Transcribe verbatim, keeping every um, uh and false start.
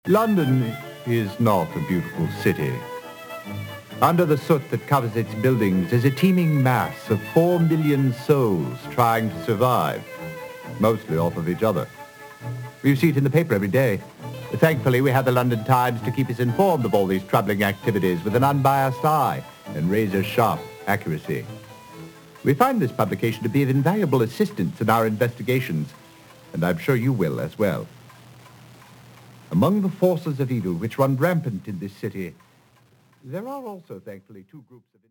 London is not a beautiful city. Under the soot that covers its buildings is a teeming mass of four million souls trying to survive, mostly off of each other. You see it in the paper every day. Thankfully, we have the London Times to keep us informed of all these troubling activities with an unbiased eye and razor-sharp accuracy. We find this publication to be of invaluable assistance in our investigations, and I'm sure you will as well. Among the forces of evil which run rampant in this city, there are also, thankfully, two groups of...